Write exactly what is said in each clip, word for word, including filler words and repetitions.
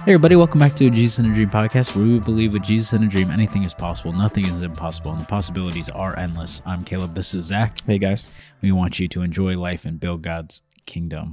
Hey everybody, welcome back to a Jesus in a Dream podcast, where we believe with Jesus in a Dream, anything is possible, nothing is impossible, and the possibilities are endless. I'm Caleb, this is Zach. Hey guys. We want you to enjoy life and build God's kingdom.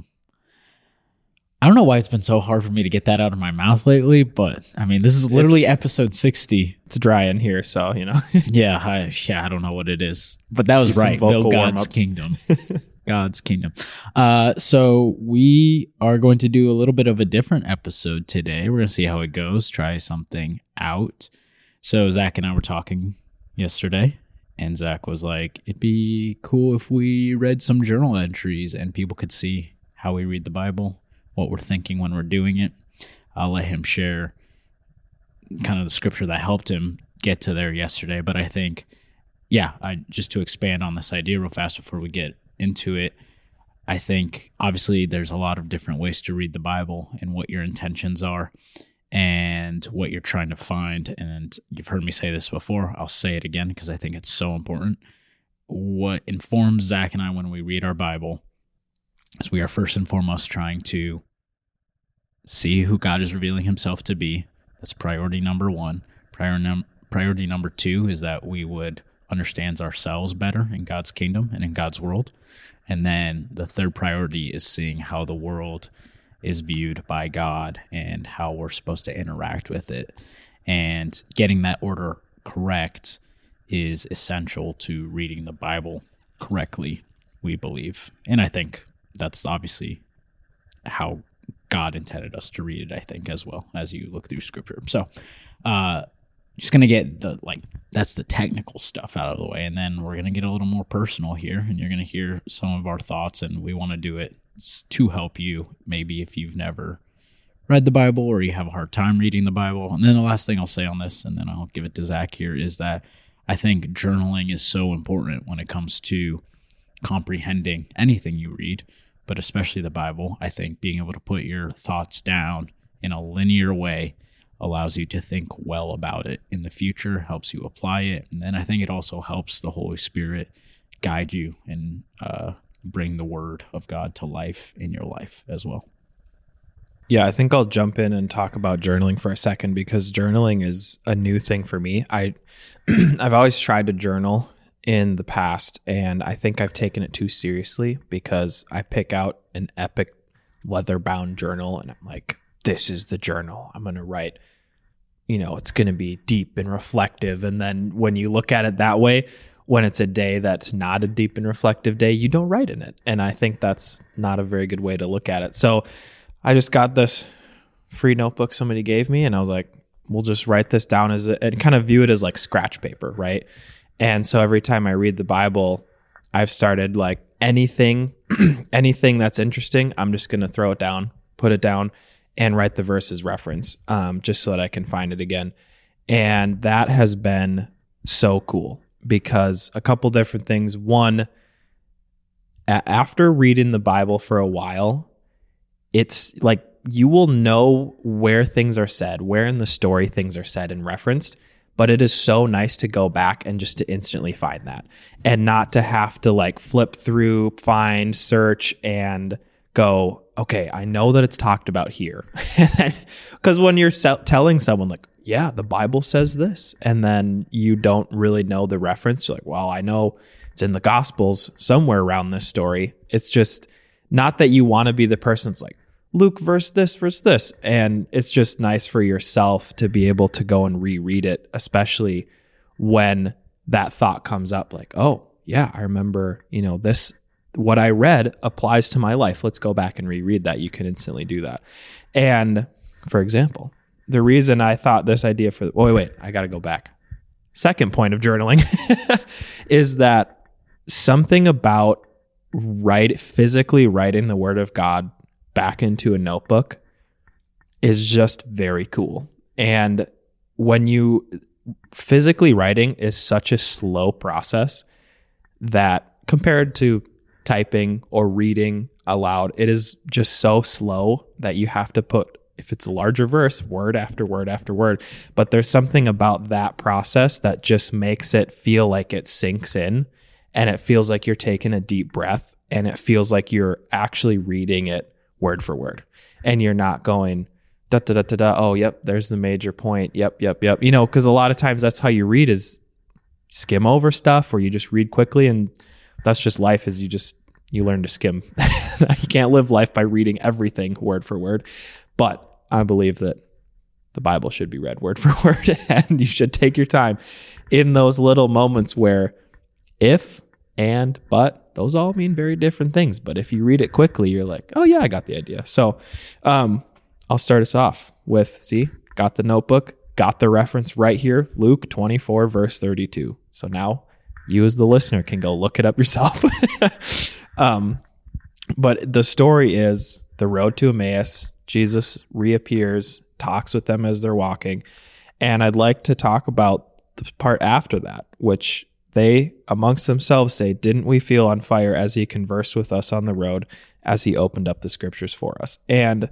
I don't know why it's been so hard for me to get that out of my mouth lately, but I mean, this is literally it's, episode sixty. It's dry in here, so, you know. yeah, I, yeah, I don't know what it is, but that was Do right. Build God's warm-ups. Kingdom. God's kingdom. Uh, so we are going to do a little bit of a different episode today. We're going to see how it goes, try something out. So Zach and I were talking yesterday, and Zach was like, it'd be cool if we read some journal entries and people could see how we read the Bible, what we're thinking when we're doing it. I'll let him share kind of the scripture that helped him get to there yesterday. But I think, yeah, I just to expand on this idea real fast before we get into it, I think obviously there's a lot of different ways to read the Bible and what your intentions are and what you're trying to find. And you've heard me say this before. I'll say it again because I think it's so important. What informs Zach and I when we read our Bible is we are first and foremost trying to see who God is revealing himself to be. That's priority number one. Prior num- priority number two is that we would understand ourselves better in God's kingdom and in God's world. And then the third priority is seeing how the world is viewed by God and how we're supposed to interact with it. And getting that order correct is essential to reading the Bible correctly, we believe. And I think that's obviously how God intended us to read it, I think, as well, as you look through Scripture. So, uh, just going to get the, like, that's the technical stuff out of the way. And then we're going to get a little more personal here, and you're going to hear some of our thoughts, and we want to do it to help you, maybe if you've never read the Bible or you have a hard time reading the Bible. And then the last thing I'll say on this, and then I'll give it to Zach here, is that I think journaling is so important when it comes to comprehending anything you read, but especially the Bible. I think being able to put your thoughts down in a linear way allows you to think well about it in the future, helps you apply it. And then I think it also helps the Holy Spirit guide you and uh, bring the word of God to life in your life as well. Yeah, I think I'll jump in and talk about journaling for a second, because journaling is a new thing for me. I, I've always tried to journal in the past, and I think I've taken it too seriously because I pick out an epic leather-bound journal and I'm like, this is the journal I'm going to write. You know, it's going to be deep and reflective. And then when you look at it that way, when it's a day that's not a deep and reflective day, you don't write in it. And I think that's not a very good way to look at it. So I just got this free notebook somebody gave me, and I was like, we'll just write this down as a, and kind of view it as like scratch paper, right? And so every time I read the Bible, I've started like anything, anything that's interesting, I'm just going to throw it down, put it down, and write the verse as reference, um, just so that I can find it again. And that has been so cool because a couple different things. One, a- after reading the Bible for a while, it's like you will know where things are said, where in the story things are said and referenced. But it is so nice to go back and just to instantly find that and not to have to like flip through, find, search, and go, okay, I know that it's talked about here. Because when you're se- telling someone like, yeah, the Bible says this, and then you don't really know the reference, you're like, well, I know it's in the Gospels somewhere around this story. It's just not that you want to be the person that's like, Luke verse this, verse this. And it's just nice for yourself to be able to go and reread it, especially when that thought comes up like, oh, yeah, I remember, you know, this, what I read applies to my life. Let's go back and reread that. You can instantly do that. And for example, the reason I thought this idea for, oh, wait, wait, I got to go back. Second point of journaling is that something about write, physically writing the word of God back into a notebook is just very cool. And when you physically writing is such a slow process that compared to typing or reading aloud, it is just so slow that you have to put, if it's a larger verse, word after word after word. But there's something about that process that just makes it feel like it sinks in, and it feels like you're taking a deep breath, and it feels like you're actually reading it word for word, and you're not going da da da da da. Oh, yep. There's the major point. Yep, yep, yep. You know, because a lot of times that's how you read is skim over stuff, or you just read quickly, and that's just life. Is you just you learn to skim. You can't live life by reading everything word for word. But I believe that the Bible should be read word for word, and you should take your time in those little moments where if, and, but, those all mean very different things. But if you read it quickly, you're like, oh yeah, I got the idea. So um, I'll start us off with, see, got the notebook, got the reference right here, Luke twenty-four, verse thirty-two. So now you as the listener can go look it up yourself. um, but the story is the road to Emmaus. Jesus reappears, talks with them as they're walking. And I'd like to talk about the part after that, which they amongst themselves say, didn't we feel on fire as he conversed with us on the road, as he opened up the scriptures for us? And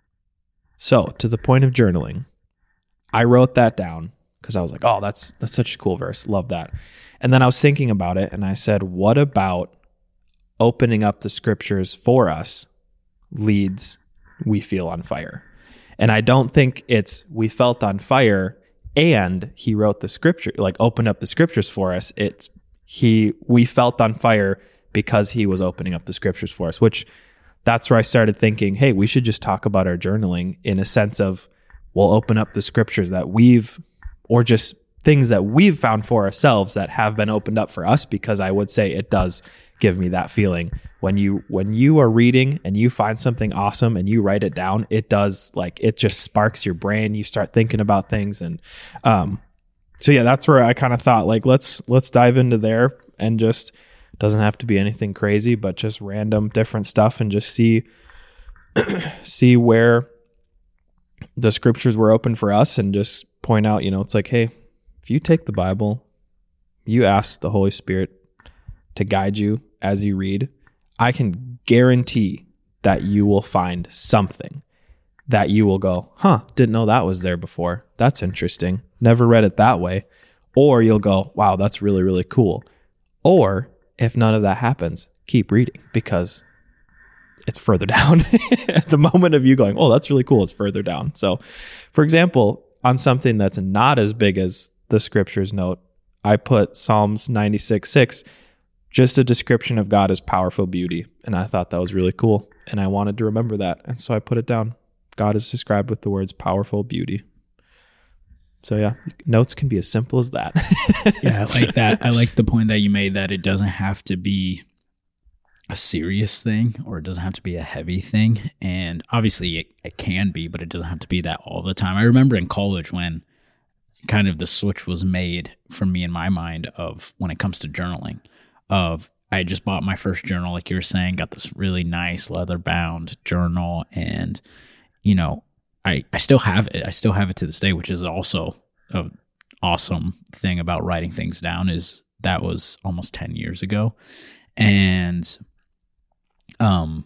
so to the point of journaling, I wrote that down because I was like, oh, that's that's such a cool verse. Love that. And then I was thinking about it and I said, what about opening up the scriptures for us leads we feel on fire? And I don't think it's we felt on fire and he wrote the scripture, like opened up the scriptures for us. It's he, we felt on fire because he was opening up the scriptures for us, which that's where I started thinking, hey, we should just talk about our journaling in a sense of we'll open up the scriptures that we've, or just things that we've found for ourselves that have been opened up for us, because I would say it does give me that feeling when you when you are reading and you find something awesome and you write it down. It does, like, it just sparks your brain. You start thinking about things. And um so yeah, that's where I kind of thought, like, let's let's dive into there, and just doesn't have to be anything crazy, but just random different stuff, and just see see where the scriptures were open for us, and just point out, you know, it's like, hey, if you take the Bible, you ask the Holy Spirit to guide you as you read, I can guarantee that you will find something that you will go, huh, didn't know that was there before. That's interesting. Never read it that way. Or you'll go, wow, that's really, really cool. Or if none of that happens, keep reading, because it's further down. At the moment of you going, oh, that's really cool, it's further down. So, for example, on something that's not as big as the scriptures note, I put Psalms ninety-six six, just a description of God as powerful beauty. And I thought that was really cool. And I wanted to remember that. And so I put it down. God is described with the words powerful beauty. So yeah, notes can be as simple as that. Yeah, I like that. I like the point that you made, that it doesn't have to be a serious thing, or it doesn't have to be a heavy thing. And obviously it, it can be, but it doesn't have to be that all the time. I remember in college when kind of the switch was made for me in my mind of when it comes to journaling, of I just bought my first journal, like you were saying, got this really nice leather bound journal. And, you know, I, I still have it. I still have it to this day, which is also an awesome thing about writing things down, is that was almost ten years ago. And um,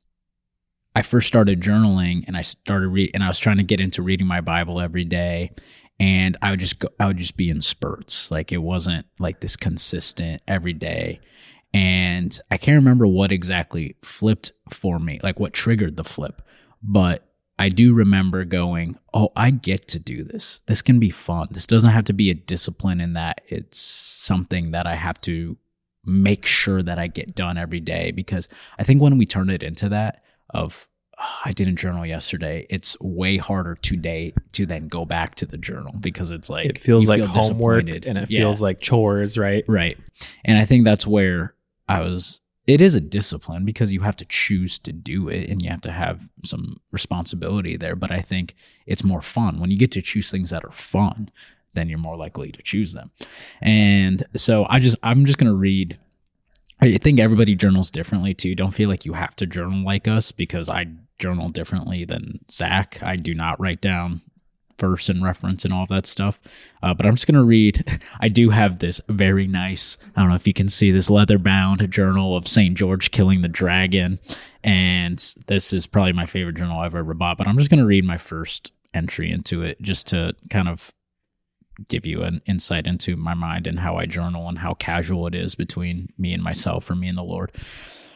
I first started journaling, and I started read, and I was trying to get into reading my Bible every day. And I would just go, I would just be in spurts. Like, it wasn't like this consistent every day. And I can't remember what exactly flipped for me, like what triggered the flip. But I do remember going, oh, I get to do this. This can be fun. This doesn't have to be a discipline in that it's something that I have to make sure that I get done every day. Because I think when we turn it into that of, oh, I didn't journal yesterday, it's way harder today to then go back to the journal, because it's like, it feels like feel homework, and it yeah. feels like chores, right? Right. And I think that's where I was, it is a discipline, because you have to choose to do it and you have to have some responsibility there. But I think it's more fun when you get to choose things that are fun, then you're more likely to choose them. And so I just, I'm just going to read. I think everybody journals differently too. Don't feel like you have to journal like us, because I journal differently than Zach. I do not write down verse and reference and all of that stuff. Uh, but I'm just going to read. I do have this very nice, I don't know if you can see this leather bound journal of Saint George killing the dragon. And this is probably my favorite journal I've ever bought, but I'm just going to read my first entry into it, just to kind of give you an insight into my mind and how I journal and how casual it is between me and myself, or me and the Lord.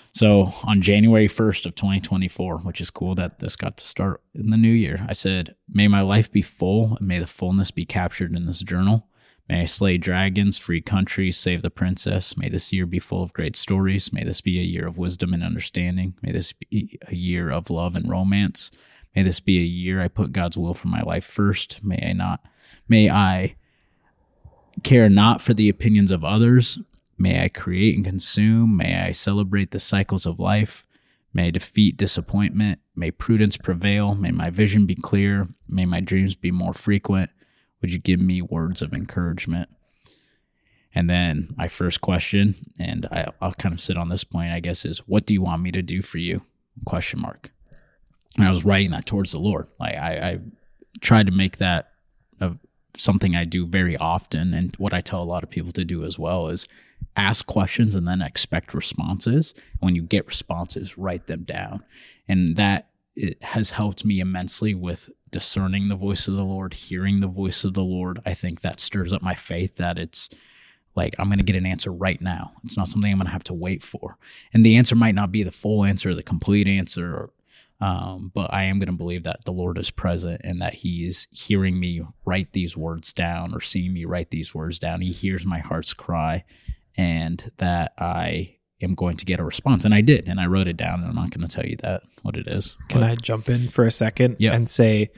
So on January first of twenty twenty-four, which is cool that this got to start in the new year, I said, may my life be full and may the fullness be captured in this journal. May I slay dragons, free countries, save the princess. May this year be full of great stories. May this be a year of wisdom and understanding. May this be a year of love and romance. May this be a year I put God's will for my life first. May I not, may I care not for the opinions of others. May I create and consume. May I celebrate the cycles of life. May I defeat disappointment. May prudence prevail. May my vision be clear. May my dreams be more frequent. Would you give me words of encouragement? And then my first question, and I, I'll kind of sit on this point, I guess, is what do you want me to do for you? Question mark. And I was writing that towards the Lord. Like I, I tried to make that a, something I do very often. And what I tell a lot of people to do as well is ask questions and then expect responses. When you get responses, write them down. And that it has helped me immensely with discerning the voice of the Lord, hearing the voice of the Lord. I think that stirs up my faith that it's like, I'm going to get an answer right now. It's not something I'm going to have to wait for. And the answer might not be the full answer, the complete answer, um, but I am going to believe that the Lord is present and that he is hearing me write these words down or seeing me write these words down. He hears my heart's cry and that I am going to get a response. And I did, and I wrote it down, and I'm not going to tell you that what it is. Can but, I jump in for a second yeah. and say,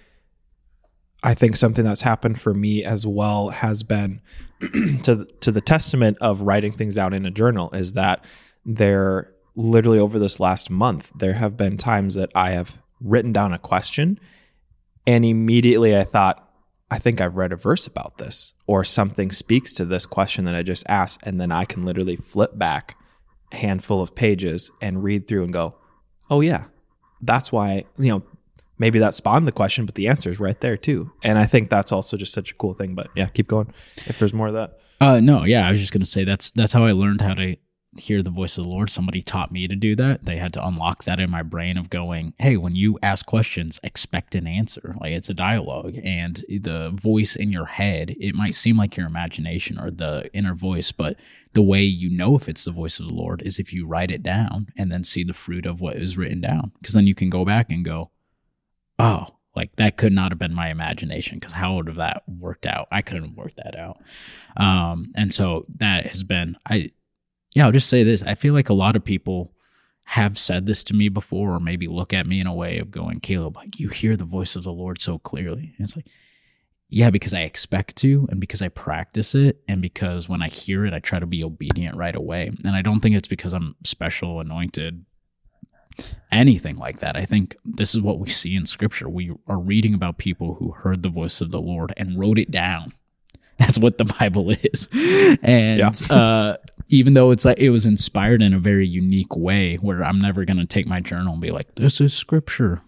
I think something that's happened for me as well has been to the, to the testament of writing things out in a journal is that there literally over this last month, there have been times that I have written down a question and immediately I thought, I think I've read a verse about this or something speaks to this question that I just asked. And then I can literally flip back a handful of pages and read through and go, oh yeah, that's why, you know, maybe that spawned the question, but the answer is right there too. And I think that's also just such a cool thing. But yeah, keep going if there's more of that. Uh, no, yeah, I was just going to say that's that's how I learned how to hear the voice of the Lord. Somebody taught me to do that. They had to unlock that in my brain of going, hey, when you ask questions, expect an answer. Like it's a dialogue, and the voice in your head, it might seem like your imagination or the inner voice, but the way you know if it's the voice of the Lord is if you write it down and then see the fruit of what is written down. Because then you can go back and go, oh, like that could not have been my imagination, because how would have that worked out? I couldn't work that out. Um, and so that has been, I, yeah, I'll just say this. I feel like a lot of people have said this to me before, or maybe look at me in a way of going, Caleb, like you hear the voice of the Lord so clearly. And it's like, yeah, because I expect to, and because I practice it, and because when I hear it, I try to be obedient right away. And I don't think it's because I'm special, anointed, anything like that. I think this is what we see in Scripture. We are reading about people who heard the voice of the Lord and wrote it down. That's what the Bible is. And yeah. uh, even though it's like it was inspired in a very unique way, where I'm never going to take my journal and be like, this is Scripture.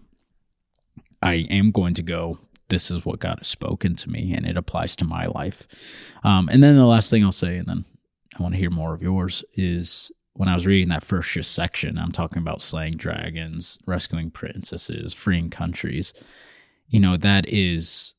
I am going to go, this is what God has spoken to me, and it applies to my life. Um, and then the last thing I'll say, and then I want to hear more of yours, is when I was reading that first just section, I'm talking about slaying dragons, rescuing princesses, freeing countries. You know, that is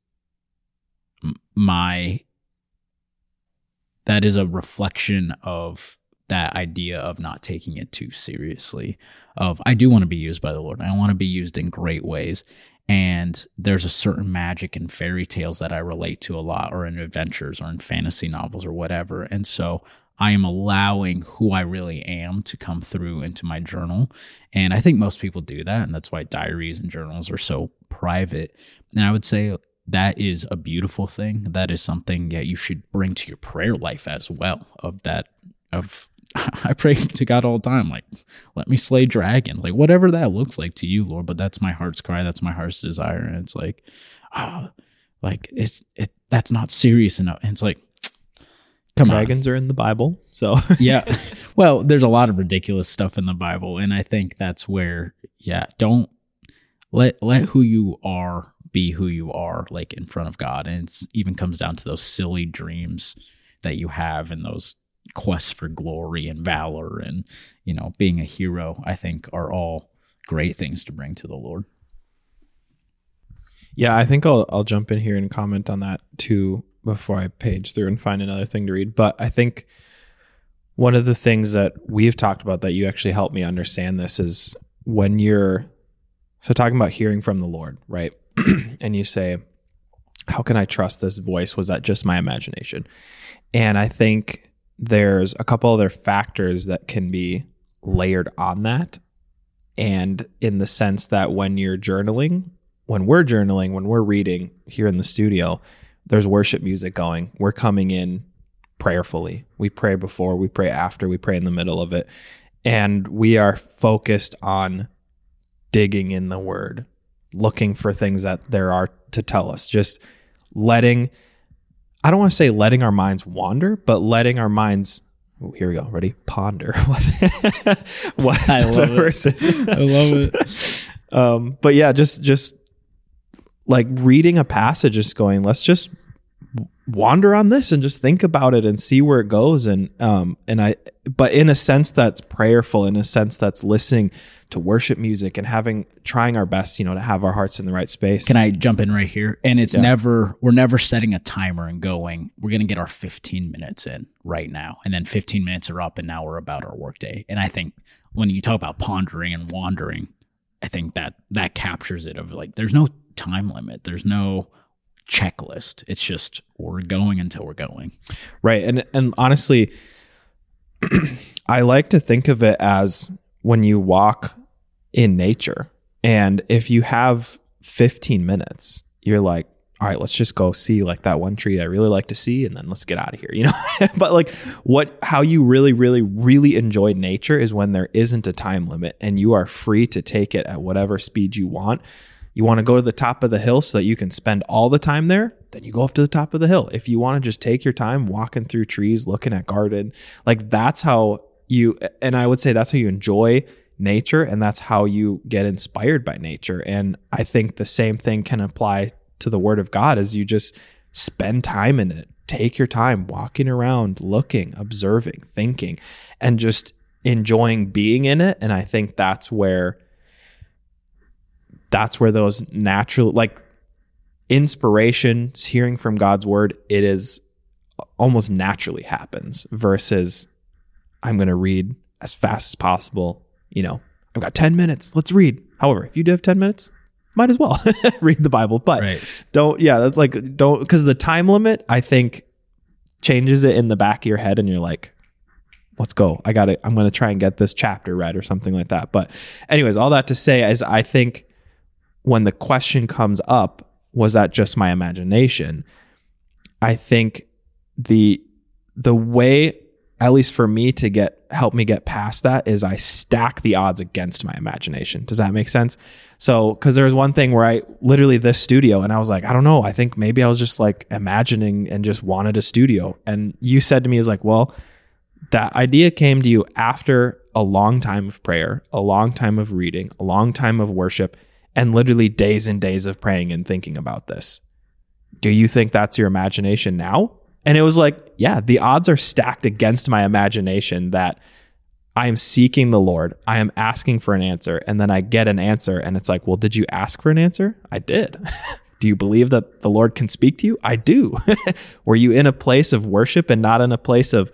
my, that is a reflection of that idea of not taking it too seriously. Of, I do want to be used by the Lord. I want to be used in great ways. And there's a certain magic in fairy tales that I relate to a lot, or in adventures, or in fantasy novels, or whatever. And so I am allowing who I really am to come through into my journal. And I think most people do that. And that's why diaries and journals are so private. And I would say that is a beautiful thing. That is something that you should bring to your prayer life as well. Of that, of I pray to God all the time, like, let me slay dragons, like whatever that looks like to you, Lord. But that's my heart's cry. That's my heart's desire. And it's like, ah, oh, like it's, it, that's not serious enough. And it's like, come dragons on. are in the Bible. So yeah, well, there's a lot of ridiculous stuff in the Bible. And I think that's where, yeah, don't let, let who you are be who you are, like in front of God. And it even comes down to those silly dreams that you have, and those quests for glory and valor and, you know, being a hero, I think are all great things to bring to the Lord. Yeah, I think I'll I'll jump in here and comment on that too before I page through and find another thing to read. But I think one of the things that we've talked about that you actually helped me understand this is when you're, so talking about hearing from the Lord, right? And you say, how can I trust this voice? Was that just my imagination? And I think there's a couple other factors that can be layered on that. And in the sense that when you're journaling, when we're journaling, when we're reading here in the studio, there's worship music going. We're coming in prayerfully. We pray before, we pray after, we pray in the middle of it. And we are focused on digging in the word, looking for things that there are to tell us, just letting, I don't want to say letting our minds wander, but letting our minds, oh, here we go, ready? Ponder. What, what I love it. Verses. I love it. Um, but yeah, just, just like reading a passage, just going, let's just wander on this and just think about it and see where it goes. And, um, and I, but in a sense that's prayerful, in a sense that's listening to worship music and having, trying our best, you know, to have our hearts in the right space. Can I jump in right here? And it's Yeah. never, we're never setting a timer and going, we're going to get our fifteen minutes in right now. And then fifteen minutes are up and now we're about our workday. And I think when you talk about pondering and wandering, I think that that captures it of like, there's no time limit. There's no checklist. It's just, we're going until we're going. Right. And, and honestly, I like to think of it as when you walk in nature, and if you have fifteen minutes, you're like, all right, let's just go see like that one tree I really like to see, and then let's get out of here, you know? But like what, how you really, really, really enjoy nature is when there isn't a time limit and you are free to take it at whatever speed you want. You want to go to the top of the hill so that you can spend all the time there, then you go up to the top of the hill. If you want to just take your time walking through trees, looking at garden, like that's how you, and I would say that's how you enjoy nature, and that's how you get inspired by nature. And I think the same thing can apply to the word of God, as you just spend time in it. Take your time walking around, looking, observing, thinking, and just enjoying being in it. And I think that's where that's where those natural, like inspiration, hearing from God's word, it is almost naturally happens versus I'm going to read as fast as possible. You know, I've got ten minutes. Let's read. However, if you do have ten minutes, might as well read the Bible, but Right. don't, yeah, that's like, don't, because the time limit, I think, changes it in the back of your head and you're like, let's go. I got it. I'm going to try and get this chapter read or something like that. But anyways, all that to say is I think when the question comes up, was that just my imagination? I think the, the way, at least for me to get, help me get past that is I stack the odds against my imagination. Does that make sense? So, cause there was one thing where I literally this studio and I was like, I don't know. I think maybe I was just like imagining and just wanted a studio. And you said to me is like, well, that idea came to you after a long time of prayer, a long time of reading, a long time of worship, and literally days and days of praying and thinking about this. Do you think that's your imagination now? And it was like, yeah, the odds are stacked against my imagination that I am seeking the Lord. I am asking for an answer. And then I get an answer. And it's like, well, did you ask for an answer? I did. Do you believe that the Lord can speak to you? I do. Were you in a place of worship and not in a place of,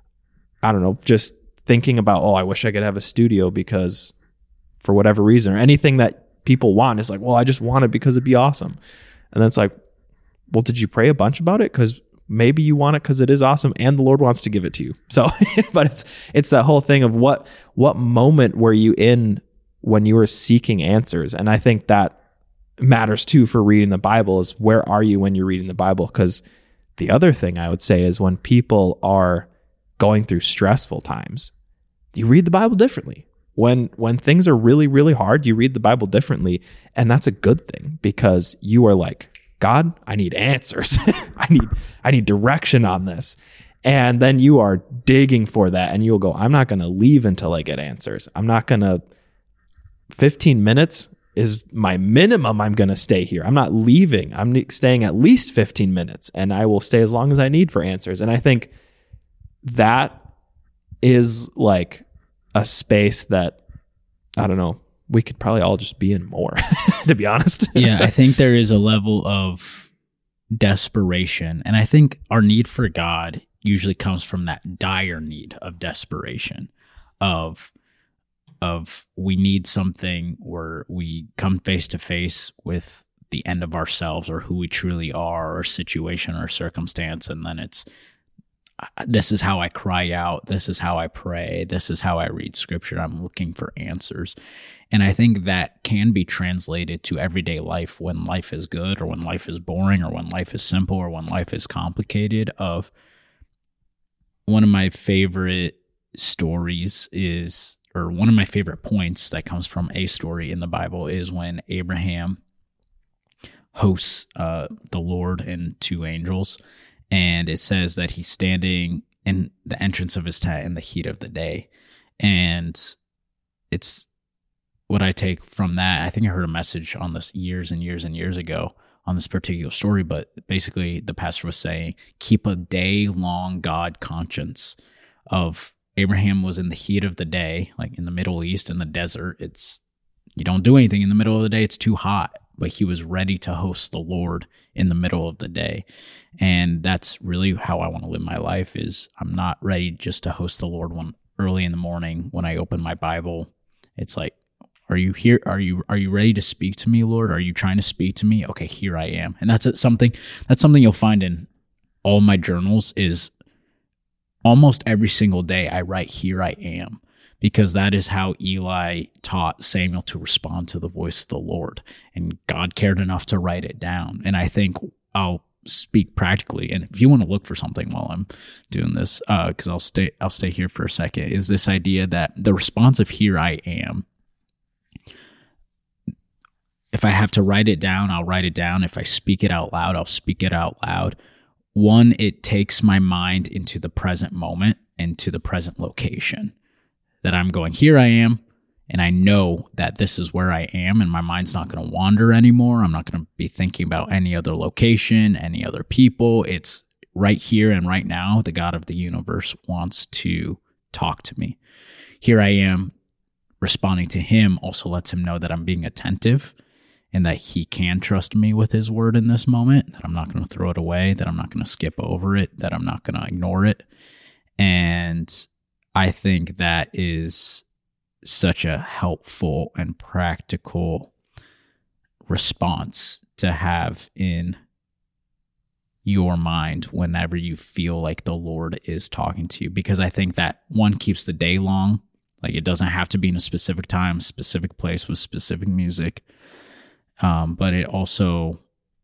I don't know, just thinking about, oh, I wish I could have a studio because for whatever reason, or anything that people want is like, well, I just want it because it'd be awesome. And then it's like, well, did you pray a bunch about it? Because maybe you want it because it is awesome and the Lord wants to give it to you. So, but it's, it's that whole thing of what, what moment were you in when you were seeking answers? And I think that matters too for reading the Bible is where are you when you're reading the Bible? Because the other thing I would say is when people are going through stressful times, you read the Bible differently. When when things are really, really hard, you read the Bible differently. And that's a good thing because you are like, God, I need answers. I need I need direction on this. And then you are digging for that and you'll go, I'm not going to leave until I get answers. I'm not going to, fifteen minutes is my minimum. I'm going to stay here. I'm not leaving. I'm staying at least fifteen minutes and I will stay as long as I need for answers. And I think that is like a space that, I don't know, we could probably all just be in more, to be honest. Yeah, I think there is a level of desperation. And I think our need for God usually comes from that dire need of desperation, of of we need something where we come face to face with the end of ourselves or who we truly are, or situation or circumstance, and then it's, this is how I cry out, this is how I pray, this is how I read scripture, I'm looking for answers. And I think that can be translated to everyday life when life is good or when life is boring or when life is simple or when life is complicated. Of one of my favorite stories is, or one of my favorite points that comes from a story in the Bible, is when Abraham hosts uh, the Lord and two angels. And it says that he's standing in the entrance of his tent in the heat of the day. And it's what I take from that. I think I heard a message on this years and years and years ago on this particular story, but basically the pastor was saying, keep a day-long God conscience. Of Abraham was in the heat of the day, like in the Middle East, in the desert. It's, you don't do anything in the middle of the day, it's too hot. But he was ready to host the Lord in the middle of the day. And that's really how I want to live my life. Is I'm not ready just to host the Lord when early in the morning when I open my Bible. It's like, are you here? Are you are you ready to speak to me, Lord? Are you trying to speak to me? Okay, here I am. And that's something that's something you'll find in all my journals. Is almost every single day I write, here I am. Because that is how Eli taught Samuel to respond to the voice of the Lord. And God cared enough to write it down. And I think I'll speak practically. And if you want to look for something while I'm doing this, because uh, I'll stay I'll stay here for a second, is this idea that the response of here I am, if I have to write it down, I'll write it down. If I speak it out loud, I'll speak it out loud. One, it takes my mind into the present moment and to the present location. That I'm going, here I am, and I know that this is where I am, and my mind's not going to wander anymore. I'm not going to be thinking about any other location, any other people. It's right here and right now. The God of the universe wants to talk to me. Here I am, responding to him also lets him know that I'm being attentive and that he can trust me with his word in this moment, that I'm not going to throw it away, that I'm not going to skip over it, that I'm not going to ignore it. And I think that is such a helpful and practical response to have in your mind whenever you feel like the Lord is talking to you. Because I think that, one, keeps the day long. Like, it doesn't have to be in a specific time, specific place with specific music. Um, but it also,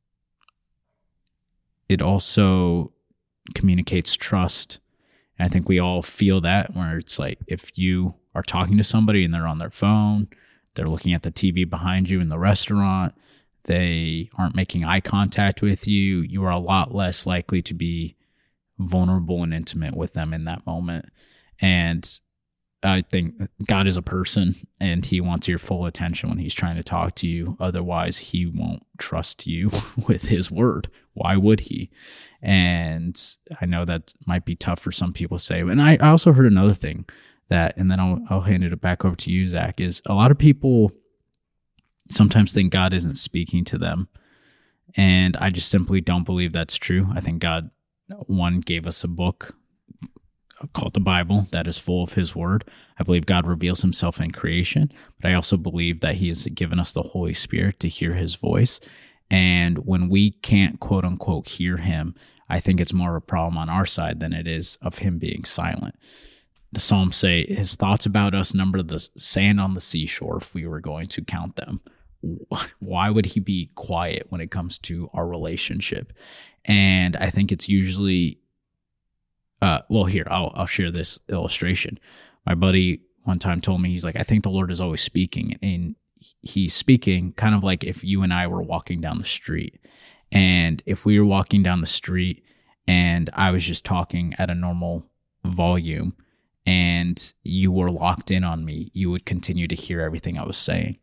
it also communicates trust. And I think we all feel that, where it's like, if you are talking to somebody and they're on their phone, they're looking at the T V behind you in the restaurant, they aren't making eye contact with you, you are a lot less likely to be vulnerable and intimate with them in that moment. And I think God is a person, and he wants your full attention when he's trying to talk to you. Otherwise, he won't trust you with his word. Why would he? And I know that might be tough for some people to say. And I also heard another thing that, and then I'll, I'll hand it back over to you, Zach, is a lot of people sometimes think God isn't speaking to them. And I just simply don't believe that's true. I think God, one, gave us a book called the Bible that is full of his word. I believe God reveals himself in creation, but I also believe that he has given us the Holy Spirit to hear his voice. And when we can't, quote unquote, hear him, I think it's more of a problem on our side than it is of him being silent. The Psalms say his thoughts about us number the sand on the seashore if we were going to count them. Why would he be quiet when it comes to our relationship? And I think it's usually Uh, well, here, I'll I'll share this illustration. My buddy one time told me, he's like, I think the Lord is always speaking. And he's speaking kind of like if you and I were walking down the street. And if we were walking down the street and I was just talking at a normal volume and you were locked in on me, you would continue to hear everything I was saying.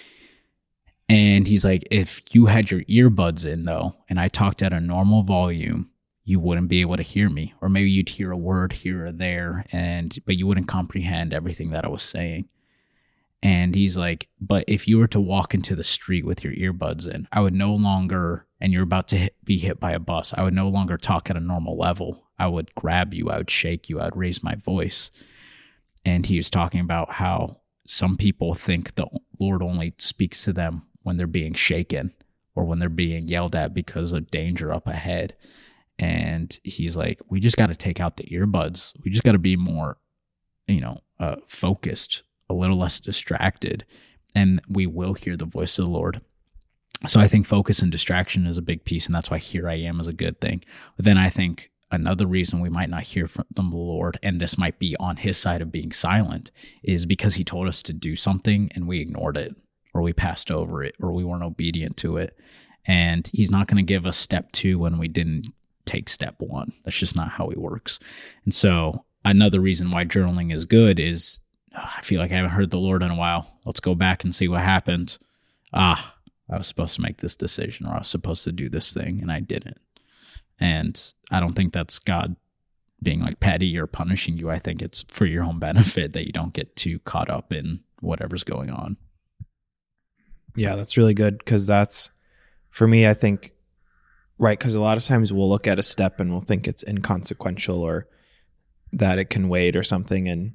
And he's like, if you had your earbuds in, though, and I talked at a normal volume, you wouldn't be able to hear me, or maybe you'd hear a word here or there, and but you wouldn't comprehend everything that I was saying. And he's like, but if you were to walk into the street with your earbuds in, I would no longer, and you're about to hit, be hit by a bus, I would no longer talk at a normal level. I would grab you, I would shake you, I would raise my voice. And he was talking about how some people think the Lord only speaks to them when they're being shaken or when they're being yelled at because of danger up ahead. And he's like, we just got to take out the earbuds. We just got to be more, you know, uh, focused, a little less distracted, and we will hear the voice of the Lord. So I think focus and distraction is a big piece, and that's why Here I Am is a good thing. But then I think another reason we might not hear from the Lord, and this might be on his side of being silent, is because he told us to do something and we ignored it, or we passed over it, or we weren't obedient to it. And he's not going to give us step two when we didn't take step one. That's just not how he works. And so another reason why journaling is good is, oh, I feel like I haven't heard the Lord in a while. Let's go back and see what happened. Ah, I was supposed to make this decision, or I was supposed to do this thing, and I didn't. And I don't think that's God being like petty or punishing you. I think it's for your own benefit that you don't get too caught up in whatever's going on. Yeah, that's really good, because that's, for me, I think, right, because a lot of times we'll look at a step and we'll think it's inconsequential or that it can wait or something. And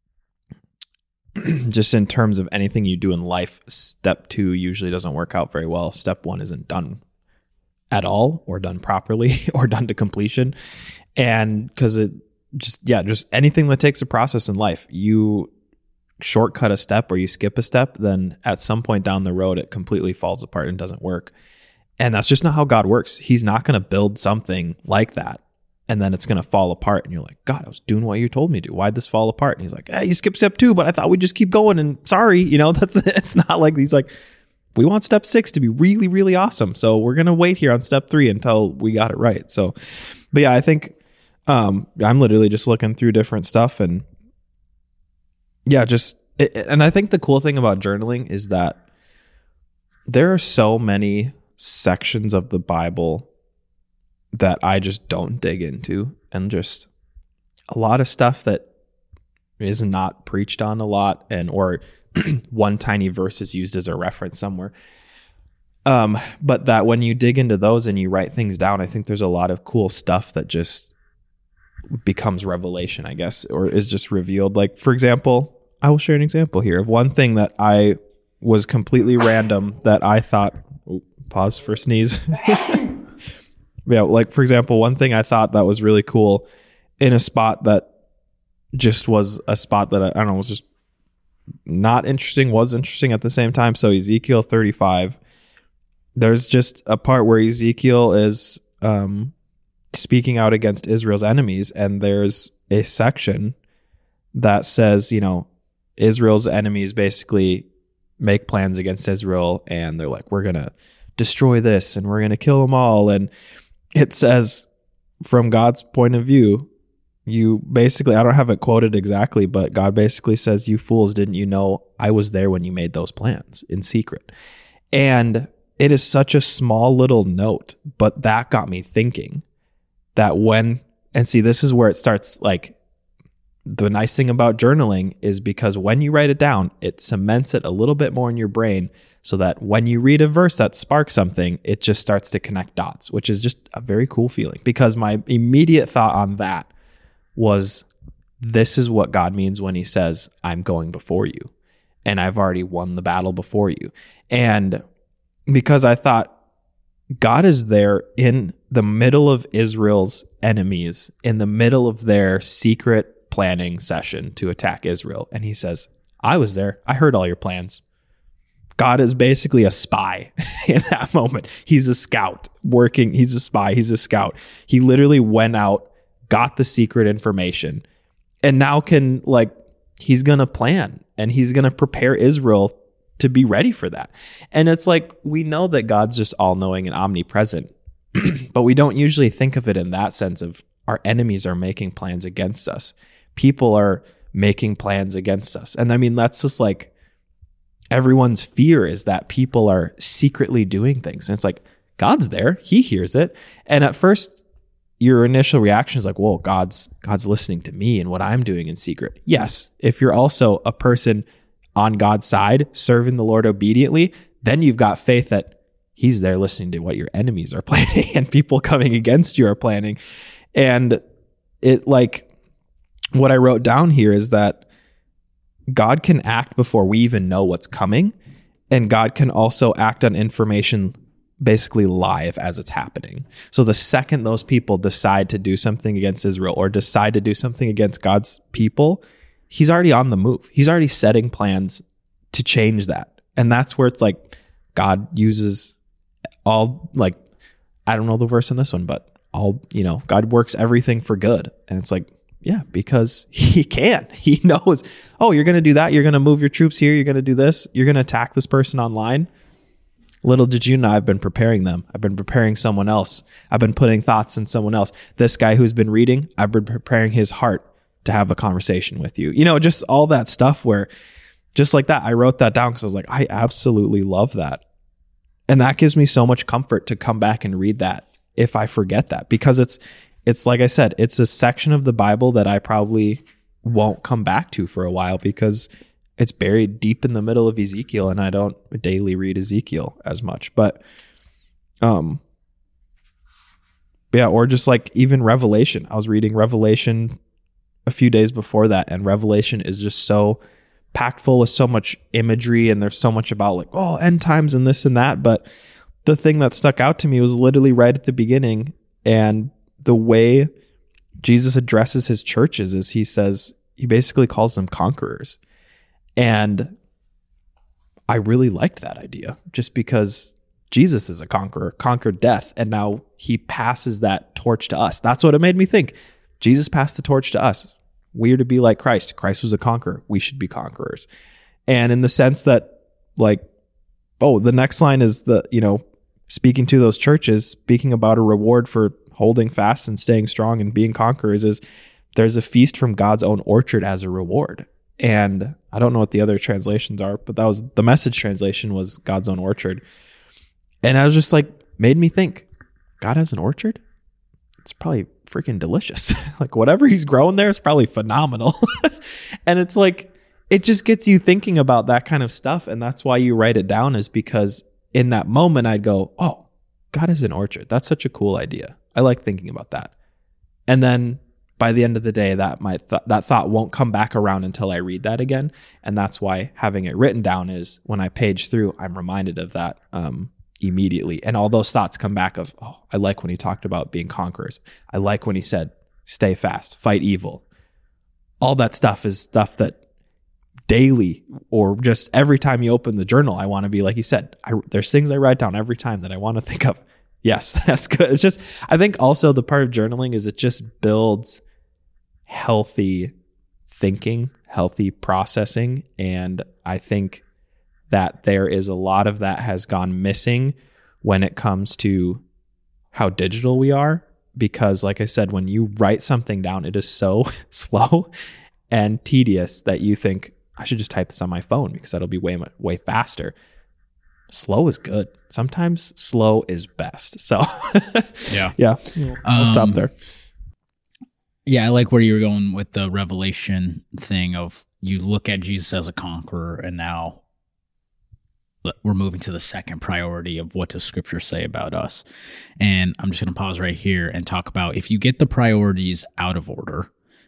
just in terms of anything you do in life, step two usually doesn't work out very well. Step one isn't done at all, or done properly, or done to completion. And because it just, yeah, just anything that takes a process in life, you shortcut a step or you skip a step, then at some point down the road, it completely falls apart and doesn't work. And that's just not how God works. He's not going to build something like that and then it's going to fall apart. And you're like, God, I was doing what you told me to. Why'd this fall apart? And he's like, hey, you skipped step two, but I thought we'd just keep going. And sorry, you know, that's, it's not like he's like, we want step six to be really, really awesome. So we're going to wait here on step three until we got it right. So, but yeah, I think um, I'm literally just looking through different stuff and yeah, just, it, and I think the cool thing about journaling is that there are so many sections of the Bible that I just don't dig into, and just a lot of stuff that is not preached on a lot, and or one tiny verse is used as a reference somewhere. Um, but that when you dig into those and you write things down, I think there's a lot of cool stuff that just becomes revelation, I guess, or is just revealed. Like, for example, I will share an example here of one thing that I was completely random that I thought, oh, pause for sneeze. Yeah, like, for example, one thing I thought that was really cool in a spot that just was a spot that I, I don't know, was just not interesting, was interesting at the same time. So Ezekiel thirty-five, there's just a part where Ezekiel is um, speaking out against Israel's enemies. And there's a section that says, you know, Israel's enemies basically make plans against Israel. And they're like, we're going to destroy this and we're going to kill them all. And it says, from God's point of view, you basically, I don't have it quoted exactly, but God basically says, you fools, didn't you know I was there when you made those plans in secret? And it is such a small little note, but that got me thinking that when, and see, this is where it starts, like, the nice thing about journaling is because when you write it down, it cements it a little bit more in your brain so that when you read a verse that sparks something, it just starts to connect dots, which is just a very cool feeling, because my immediate thought on that was, this is what God means when he says, I'm going before you and I've already won the battle before you. And because I thought, God is there in the middle of Israel's enemies, in the middle of their secret planning session to attack Israel. And he says, I was there. I heard all your plans. God is basically a spy in that moment. He's a scout working. He's a spy. He's a scout. He literally went out, got the secret information, and now can, like, he's going to plan and he's going to prepare Israel to be ready for that. And it's like, we know that God's just all knowing and omnipresent, but we don't usually think of it in that sense of our enemies are making plans against us. People are making plans against us. And I mean, that's just like, everyone's fear is that people are secretly doing things. And it's like, God's there. He hears it. And at first, your initial reaction is like, whoa, God's, God's listening to me and what I'm doing in secret. Yes. If you're also a person on God's side, serving the Lord obediently, then you've got faith that he's there listening to what your enemies are planning and people coming against you are planning. And it like what I wrote down here is that God can act before we even know what's coming, and God can also act on information basically live as it's happening. So the second those people decide to do something against Israel or decide to do something against God's people, he's already on the move. He's already setting plans to change that. And that's where it's like God uses all, like, I don't know the verse in this one, but all, you know, God works everything for good. And it's like, yeah, because he can. He knows, oh, you're going to do that. You're going to move your troops here. You're going to do this. You're going to attack this person online. Little did you know, I've been preparing them. I've been preparing someone else. I've been putting thoughts in someone else. This guy who's been reading, I've been preparing his heart to have a conversation with you. You know, just all that stuff where just like that, I wrote that down because I was like, I absolutely love that. And that gives me so much comfort to come back and read that if I forget that, because it's, it's like I said, it's a section of the Bible that I probably won't come back to for a while because it's buried deep in the middle of Ezekiel, and I don't daily read Ezekiel as much. But, um, yeah, or just like even Revelation. I was reading Revelation a few days before that, and Revelation is just so packed full with so much imagery, and there's so much about like, oh, end times and this and that. But the thing that stuck out to me was literally right at the beginning, and the way Jesus addresses his churches is he says, he basically calls them conquerors. And I really liked that idea just because Jesus is a conqueror, conquered death. And now he passes that torch to us. That's what it made me think. Jesus passed the torch to us. We are to be like Christ. Christ was a conqueror. We should be conquerors. And in the sense that, like, oh, the next line is the, you know, speaking to those churches, speaking about a reward for holding fast and staying strong and being conquerors, is there's a feast from God's own orchard as a reward. And I don't know what the other translations are, but that was the Message translation, was God's own orchard. And I was just like, made me think, God has an orchard? It's probably freaking delicious. Like whatever he's growing there is probably phenomenal. And it's like, it just gets you thinking about that kind of stuff. And that's why you write it down, is because in that moment I'd go, oh, God has an orchard. That's such a cool idea. I like thinking about that. And then by the end of the day, that my th- that thought won't come back around until I read that again. And that's why having it written down is, when I page through, I'm reminded of that um, immediately. And all those thoughts come back of, oh, I like when he talked about being conquerors. I like when he said, stay fast, fight evil. All that stuff is stuff that daily, or just every time you open the journal, I want to be, like you said, I, there's things I write down every time that I want to think of. Yes, that's good. It's just, I think also the part of journaling is it just builds healthy thinking, healthy processing. And I think that there is a lot of that has gone missing when it comes to how digital we are. Because like I said, when you write something down, it is so slow and tedious that you think, I should just type this on my phone because that'll be way, way faster. Slow is good. Sometimes slow is best. So yeah. Yeah. I'll um, stop there. Yeah, I like where you were going with the Revelation thing of, you look at Jesus as a conqueror, and now we're moving to the second priority of what does Scripture say about us. And I'm just going to pause right here and talk about, if you get the priorities out of order,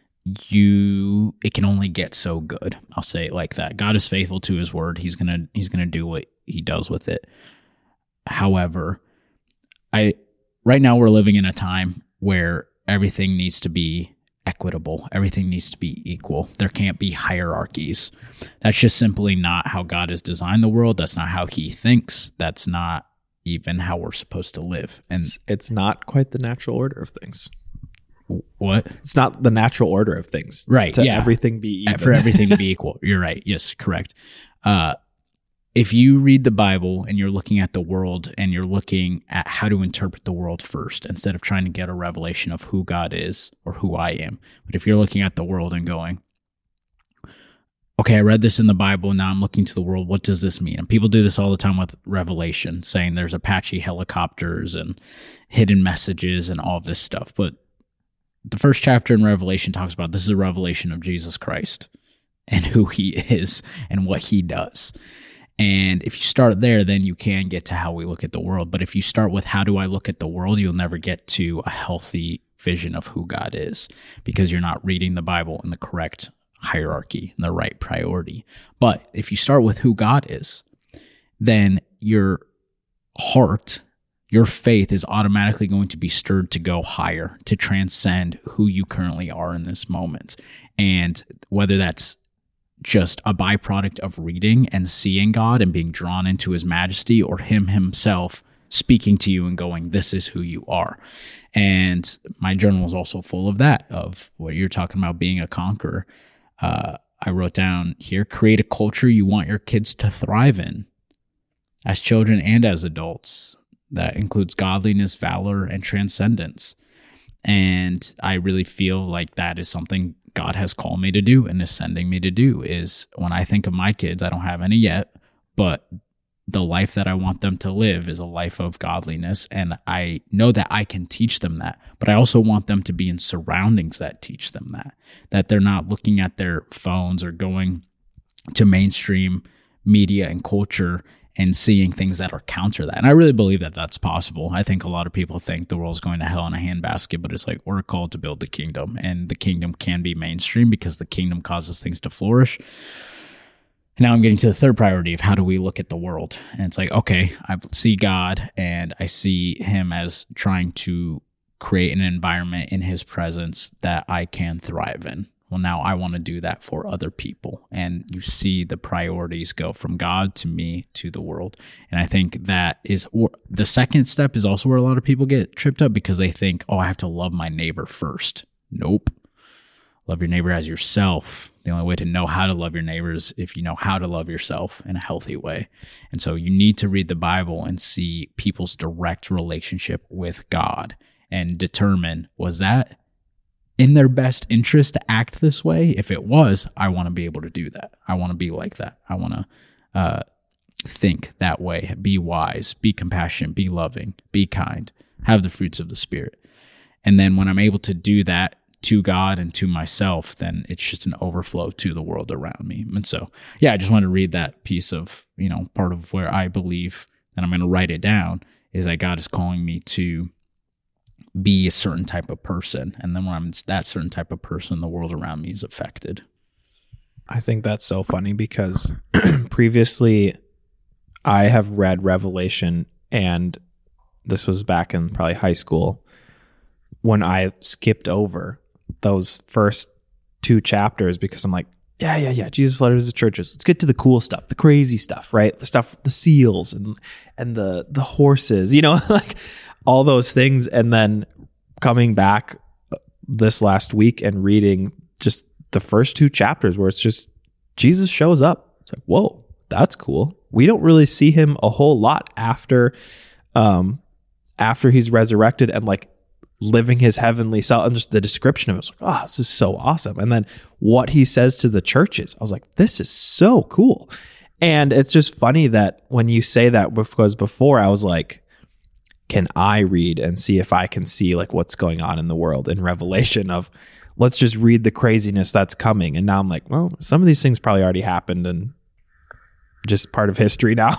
you it can only get so good. I'll say it like that. God is faithful to his word. He's going to he's going to do what he does with it. However, I right now we're living in a time where everything needs to be equitable. Everything needs to be equal. There can't be hierarchies. That's just simply not how God has designed the world. That's not how he thinks. That's not even how we're supposed to live. And it's, it's not quite the natural order of things. What? It's not the natural order of things. Right. To yeah. everything be even. For everything to be equal. You're right. Yes, correct. Uh, if you read the Bible and you're looking at the world and you're looking at how to interpret the world first, instead of trying to get a revelation of who God is or who I am, but if you're looking at the world and going, okay, I read this in the Bible, now I'm looking to the world, what does this mean? And people do this all the time with Revelation, saying there's Apache helicopters and hidden messages and all this stuff. But the first chapter in Revelation talks about, this is a revelation of Jesus Christ and who he is and what he does. And if you start there, then you can get to how we look at the world. But if you start with how do I look at the world, you'll never get to a healthy vision of who God is, because you're not reading the Bible in the correct hierarchy and the right priority. But if you start with who God is, then your heart, your faith is automatically going to be stirred to go higher, to transcend who you currently are in this moment. And whether that's just a byproduct of reading and seeing God and being drawn into his majesty, or him himself speaking to you and going, this is who you are. And my journal is also full of that, of what you're talking about, being a conqueror. Uh, I wrote down here, create a culture you want your kids to thrive in, as children and as adults. That includes godliness, valor, and transcendence. And I really feel like that is something God has called me to do and is sending me to do. Is when I think of my kids, I don't have any yet, but the life that I want them to live is a life of godliness. And I know that I can teach them that, but I also want them to be in surroundings that teach them that, that they're not looking at their phones or going to mainstream media and culture and seeing things that are counter that. And I really believe that that's possible. I think a lot of people think the world's going to hell in a handbasket, but it's like, we're called to build the kingdom, and the kingdom can be mainstream because the kingdom causes things to flourish. Now I'm getting to the third priority of how do we look at the world? And it's like, okay, I see God and I see him as trying to create an environment in his presence that I can thrive in. Well, now I want to do that for other people. And you see the priorities go from God to me to the world. And I think that is, or the second step is also where a lot of people get tripped up, because they think, oh, I have to love my neighbor first. Nope. Love your neighbor as yourself. The only way to know how to love your neighbor is if you know how to love yourself in a healthy way. And so you need to read the Bible and see people's direct relationship with God and determine, was that in their best interest to act this way? If it was, I want to be able to do that. I want to be like that. I want to uh, think that way, be wise, be compassionate, be loving, be kind, have the fruits of the Spirit. And then when I'm able to do that to God and to myself, then it's just an overflow to the world around me. And so, yeah, I just wanted to read that piece of, you know, part of where I believe, and I'm going to write it down, is that God is calling me to be a certain type of person. And then when I'm that certain type of person, the world around me is affected. I think that's so funny because previously I have read Revelation, and this was back in probably high school when I skipped over those first two chapters because I'm like, yeah, yeah, yeah, Jesus' letters to the churches. Let's get to the cool stuff, the crazy stuff, right? The stuff, the seals and and the the horses, you know, like all those things. And then coming back this last week and reading just the first two chapters where it's just Jesus shows up. It's like, whoa, that's cool. We don't really see him a whole lot after um after he's resurrected and like living his heavenly self, and just the description of it was like, oh, this is so awesome. And then what he says to the churches, I was like, this is so cool. And it's just funny that when you say that, because before I was like, can I read and see if I can see like what's going on in the world in Revelation of, let's just read the craziness that's coming. And now I'm like, well, some of these things probably already happened and just part of history now.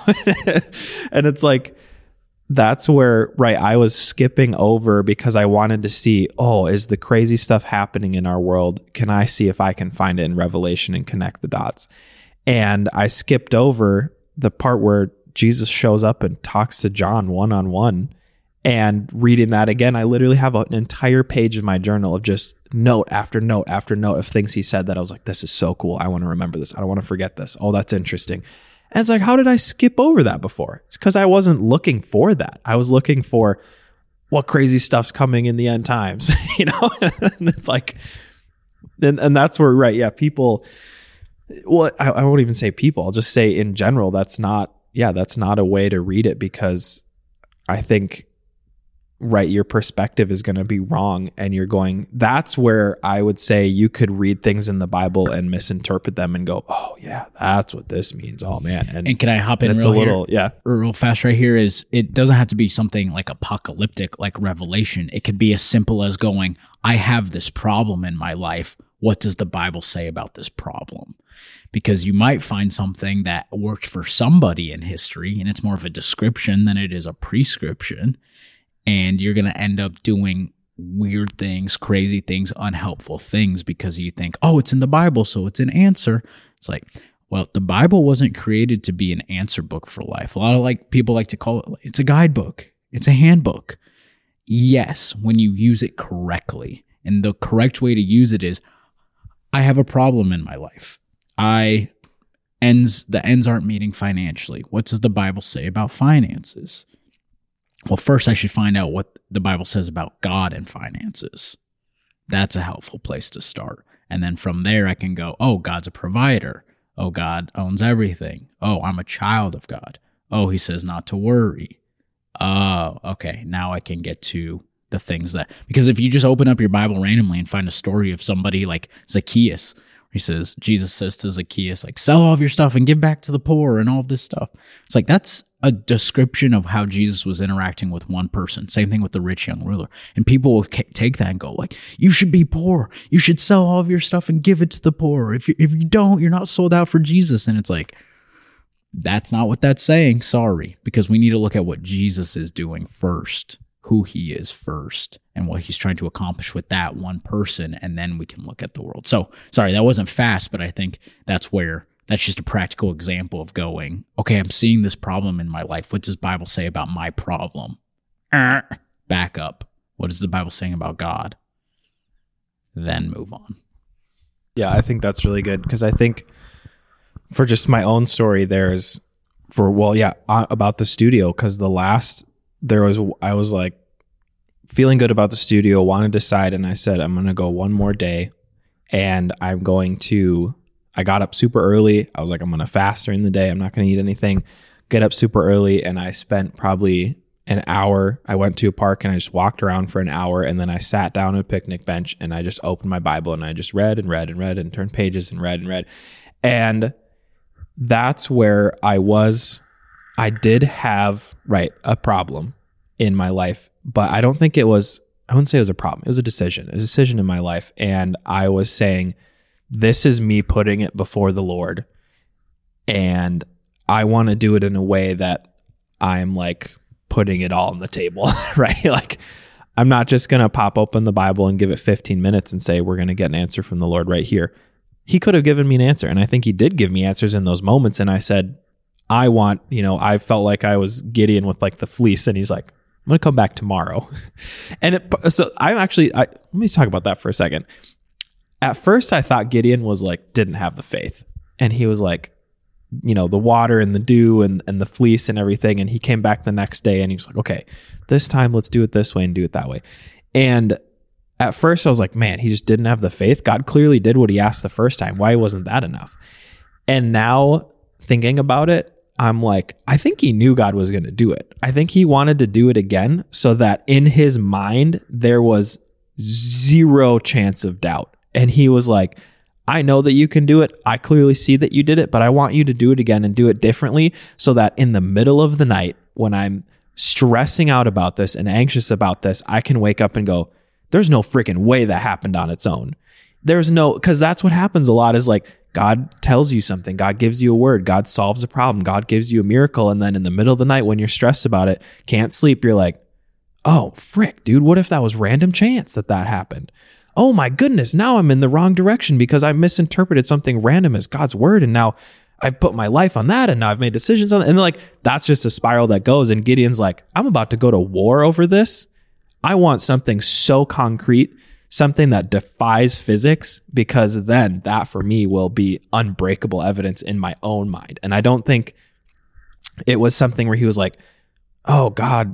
And it's like, that's where, right, I was skipping over because I wanted to see, oh, is the crazy stuff happening in our world? Can I see if I can find it in Revelation and connect the dots? And I skipped over the part where Jesus shows up and talks to John one-on-one. And reading that again, I literally have an entire page of my journal of just note after note after note of things he said that I was like, this is so cool. I want to remember this. I don't want to forget this. Oh, that's interesting. And it's like, how did I skip over that before? It's because I wasn't looking for that. I was looking for what crazy stuff's coming in the end times, you know? And it's like, and, and that's where, right, yeah, people, well, I, I won't even say people. I'll just say in general, that's not, yeah, that's not a way to read it, because I think, right, your perspective is going to be wrong, and you're going, that's where I would say you could read things in the Bible and misinterpret them and go, oh yeah, that's what this means. Oh man. And, and can I hop in it's real a little, here, yeah, real fast right here is, it doesn't have to be something like apocalyptic, like Revelation. It could be as simple as going, I have this problem in my life. what does the Bible say about this problem? Because you might find something that worked for somebody in history, and it's more of a description than it is a prescription, and you're going to end up doing weird things, crazy things, unhelpful things because you think, oh, it's in the Bible, so it's an answer. It's like, well, the Bible wasn't created to be an answer book for life. A lot of like people like to call it, it's a guidebook. It's a handbook. Yes, when you use it correctly. And the correct way to use it is, I have a problem in my life. I ends the ends aren't meeting financially. What does the Bible say about finances? Well, first I should find out what the Bible says about God and finances. That's a helpful place to start. And then from there I can go, oh, God's a provider. Oh, God owns everything. Oh, I'm a child of God. Oh, he says not to worry. Oh, okay. Now I can get to the things that, because if you just open up your Bible randomly and find a story of somebody like Zacchaeus, he says, Jesus says to Zacchaeus, like, sell all of your stuff and give back to the poor and all of this stuff. It's like, that's a description of how Jesus was interacting with one person. Same thing with the rich young ruler. And people will ca- take that and go like, you should be poor. You should sell all of your stuff and give it to the poor. If you, if you don't, you're not sold out for Jesus. And it's like, that's not what that's saying. Sorry. Because we need to look at what Jesus is doing first, who he is first, and what he's trying to accomplish with that one person, and then we can look at the world. So, sorry, that wasn't fast, but I think that's where, that's just a practical example of going, okay, I'm seeing this problem in my life. What does the Bible say about my problem? Uh, back up. What is the Bible saying about God? Then move on. Yeah, I think that's really good, because I think for just my own story, there's, for, well, yeah, uh, about the studio, because the last, there was, I was like feeling good about the studio, wanted to decide, and I said, I'm going to go one more day, and I'm going to, I got up super early. I was like, I'm going to fast during the day. I'm not going to eat anything. Get up super early, and I spent probably an hour. I went to a park and I just walked around for an hour, and then I sat down on a picnic bench and I just opened my Bible and I just read and read and read and turned pages and read and read. And that's where I was. I did have, right, a problem in my life, but I don't think it was, I wouldn't say it was a problem. It was a decision, a decision in my life. And I was saying, this is me putting it before the Lord. And I want to do it in a way that I'm like putting it all on the table, right? Like, I'm not just going to pop open the Bible and give it fifteen minutes and say, we're going to get an answer from the Lord right here. He could have given me an answer. And I think he did give me answers in those moments. And I said, I want, you know, I felt like I was Gideon with like the fleece, and he's like, I'm going to come back tomorrow. And it, so I'm actually, I, let me talk about that for a second. At first I thought Gideon was like, didn't have the faith. And he was like, you know, the water and the dew and, and the fleece and everything. And he came back the next day and he was like, okay, this time let's do it this way and do it that way. And at first I was like, man, he just didn't have the faith. God clearly did what he asked the first time. Why wasn't that enough? And now thinking about it, I'm like, I think he knew God was going to do it. I think he wanted to do it again so that in his mind, there was zero chance of doubt. And he was like, I know that you can do it. I clearly see that you did it, but I want you to do it again and do it differently so that in the middle of the night, when I'm stressing out about this and anxious about this, I can wake up and go, there's no freaking way that happened on its own. There's no, because that's what happens a lot is like, God tells you something. God gives you a word. God solves a problem. God gives you a miracle. And then in the middle of the night, when you're stressed about it, can't sleep, you're like, oh, frick, dude, what if that was random chance that that happened? Oh my goodness, now I'm in the wrong direction because I misinterpreted something random as God's word. And now I've put my life on that. And now I've made decisions on it. And like, that's just a spiral that goes. And Gideon's like, I'm about to go to war over this. I want something so concrete, something that defies physics, because then that for me will be unbreakable evidence in my own mind. And I don't think it was something where he was like, oh God,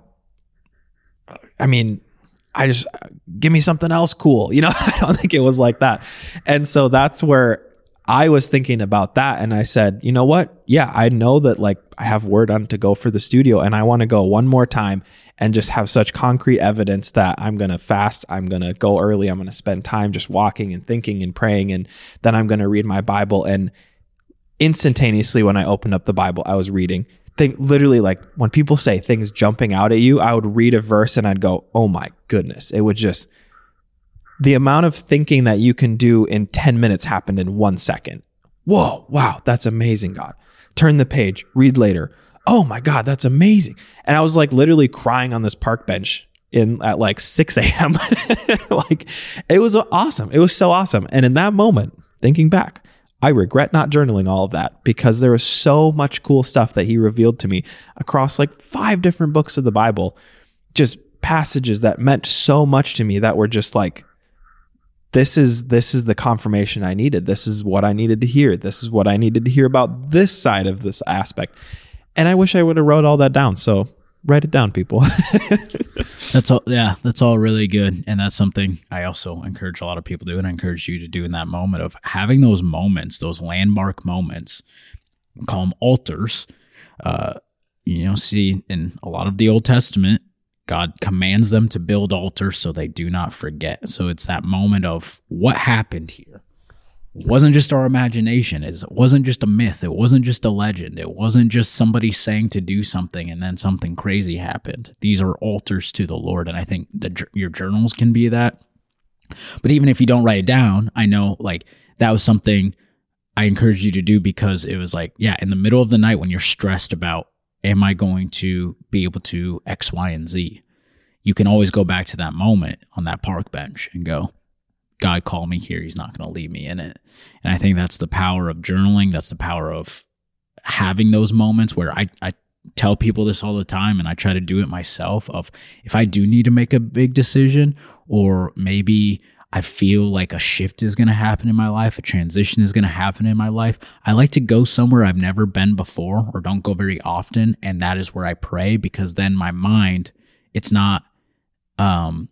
I mean, I just, give me something else cool. You know, I don't think it was like that. And so that's where I was thinking about that. And I said, you know what? Yeah, I know that like I have word on to go for the studio, and I want to go one more time and just have such concrete evidence that I'm going to fast. I'm going to go early. I'm going to spend time just walking and thinking and praying. And then I'm going to read my Bible. And instantaneously, when I opened up the Bible, I was reading. Think literally like when people say things jumping out at you, I would read a verse and I'd go, oh my goodness. It would just, the amount of thinking that you can do in ten minutes happened in one second. Whoa, wow, that's amazing, God. Turn the page, read later. Oh my God, that's amazing. And I was like literally crying on this park bench in at like six a.m. Like, it was awesome. It was so awesome. And in that moment, thinking back, I regret not journaling all of that because there was so much cool stuff that he revealed to me across like five different books of the Bible, just passages that meant so much to me that were just like, this is this is the confirmation I needed. This is what I needed to hear. This is what I needed to hear about this side of this aspect. And I wish I would have wrote all that down. So write it down, people. That's all. Yeah, that's all really good. And that's something I also encourage a lot of people to do. And I encourage you to do in that moment of having those moments, those landmark moments, call them altars. Uh, you know, see in a lot of the Old Testament, God commands them to build altars so they do not forget. So it's that moment of what happened here. It wasn't just our imagination. It wasn't just a myth. It wasn't just a legend. It wasn't just somebody saying to do something and then something crazy happened. These are altars to the Lord. And I think the, your journals can be that. But even if you don't write it down, I know like that was something I encouraged you to do because it was like, yeah, in the middle of the night when you're stressed about, am I going to be able to X, Y, and Z? You can always go back to that moment on that park bench and go, God called me here. He's not going to leave me in it. And I think that's the power of journaling. That's the power of having those moments where I, I tell people this all the time, and I try to do it myself, of if I do need to make a big decision, or maybe I feel like a shift is going to happen in my life, a transition is going to happen in my life, I like to go somewhere I've never been before or don't go very often. And that is where I pray, because then my mind, it's not, um,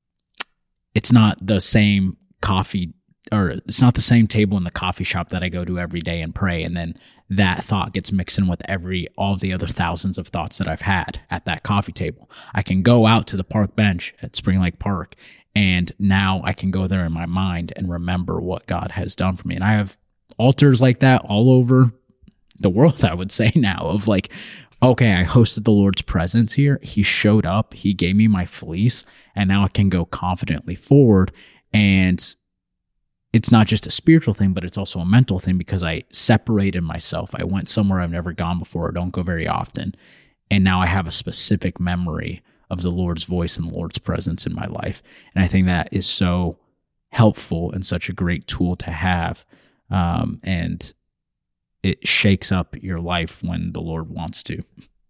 it's not the same coffee, or it's not the same table in the coffee shop that I go to every day and pray. And then that thought gets mixed in with every, all the other thousands of thoughts that I've had at that coffee table. I can go out to the park bench at Spring Lake Park, and now I can go there in my mind and remember what God has done for me. And I have altars like that all over the world, I would say now, of like, okay, I hosted the Lord's presence here. He showed up. He gave me my fleece, and now I can go confidently forward. And it's not just a spiritual thing, but it's also a mental thing, because I separated myself. I went somewhere I've never gone before, or don't go very often. And now I have a specific memory of the Lord's voice and the Lord's presence in my life. And I think that is so helpful and such a great tool to have. Um, and it shakes up your life when the Lord wants to.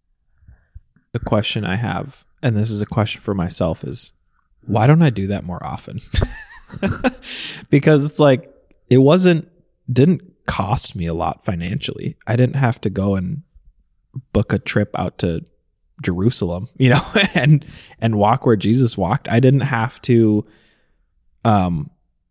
The question I have, and this is a question for myself, is why don't I do that more often? Because it's like, it wasn't, didn't cost me a lot financially. I didn't have to go and book a trip out to Jerusalem, you know, and, and walk where Jesus walked. I didn't have to, um,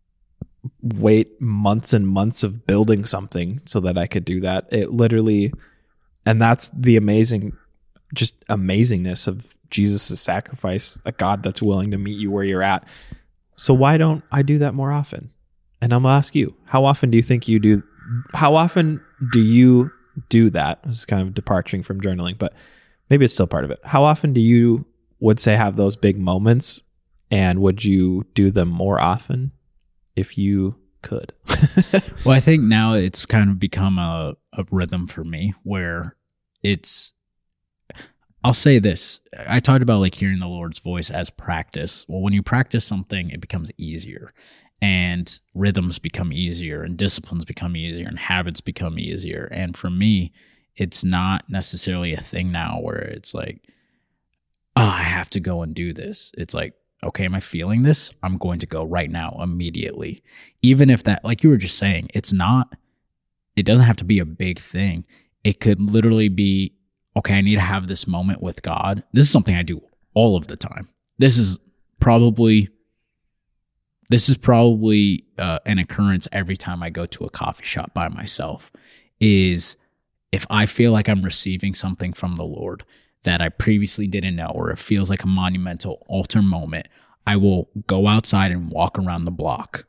wait months and months of building something so that I could do that. It literally, and that's the amazing, just amazingness of Jesus' sacrifice, a God that's willing to meet you where you're at. So why don't I do that more often? And I'm gonna ask you, how often do you think you do, how often do you do that? This is kind of departing from journaling, but maybe it's still part of it. How often do you, would say, have those big moments, and would you do them more often if you could? Well, I think now it's kind of become a, a rhythm for me where it's, I'll say this. I talked about like hearing the Lord's voice as practice. Well, when you practice something, it becomes easier, and rhythms become easier, and disciplines become easier, and habits become easier. And for me, it's not necessarily a thing now where it's like, oh, I have to go and do this. It's like, okay, am I feeling this? I'm going to go right now, immediately. Even if that, like you were just saying, it's not, it doesn't have to be a big thing. It could literally be, okay, I need to have this moment with God. This is something I do all of the time. This is probably, this is probably uh, an occurrence every time I go to a coffee shop by myself, is if I feel like I'm receiving something from the Lord that I previously didn't know, or it feels like a monumental altar moment, I will go outside and walk around the block.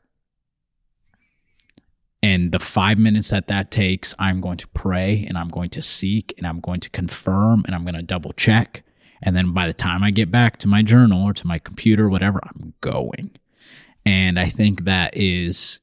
And the five minutes that that takes, I'm going to pray, and I'm going to seek, and I'm going to confirm, and I'm going to double check. And then by the time I get back to my journal or to my computer, whatever, I'm going. And I think that is,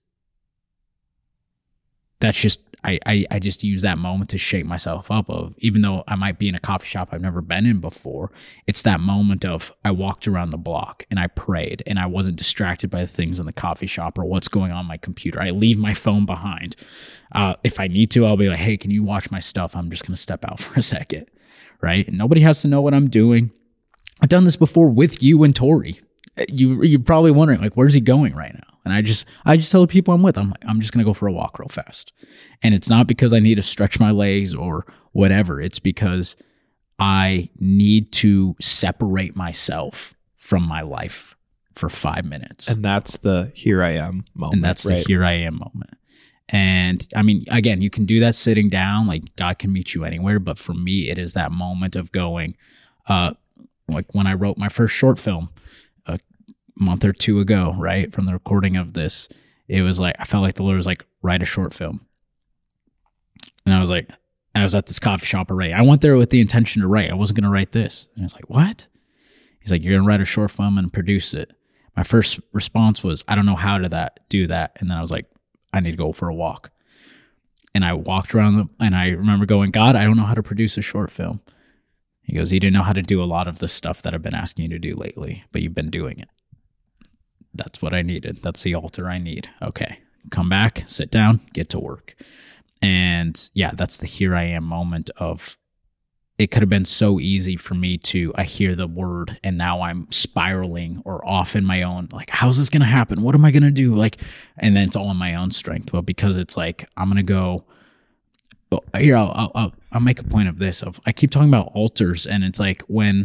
that's just, I, I, I just use that moment to shake myself up of, even though I might be in a coffee shop I've never been in before, it's that moment of I walked around the block and I prayed and I wasn't distracted by the things in the coffee shop or what's going on my computer. I leave my phone behind. Uh, if I need to, I'll be like, hey, can you watch my stuff? I'm just going to step out for a second, right? And nobody has to know what I'm doing. I've done this before with you and Tori. You, you're probably wondering, like, where's he going right now? And I just, I just tell the people I'm with, I'm like, I'm just going to go for a walk real fast. And it's not because I need to stretch my legs or whatever. It's because I need to separate myself from my life for five minutes. And that's the here I am moment. And that's right? the here I am moment. And I mean, again, you can do that sitting down, like God can meet you anywhere. But for me, it is that moment of going, uh, like when I wrote my first short film, month or two ago, right, from the recording of this, it was like I felt like the Lord was like, write a short film. And I was like, I was at this coffee shop already. I went there with the intention to write. I wasn't going to write this. And I was like, what? He's like, you're going to write a short film and produce it. My first response was, I don't know how to that do that. And then I was like, I need to go for a walk. And I walked around the, and I remember going, God, I don't know how to produce a short film. He goes, you didn't know how to do a lot of the stuff that I've been asking you to do lately, but you've been doing it. That's what I needed. That's the altar I need. Okay. Come back, sit down, get to work. And yeah, that's the here I am moment of, it could have been so easy for me to, I hear the word and now I'm spiraling or off in my own, like, how's this going to happen? What am I going to do? Like, and then it's all in my own strength. Well, because it's like, I'm going to go, well, here, I'll, I'll, I'll make a point of this of, I keep talking about altars, and it's like when,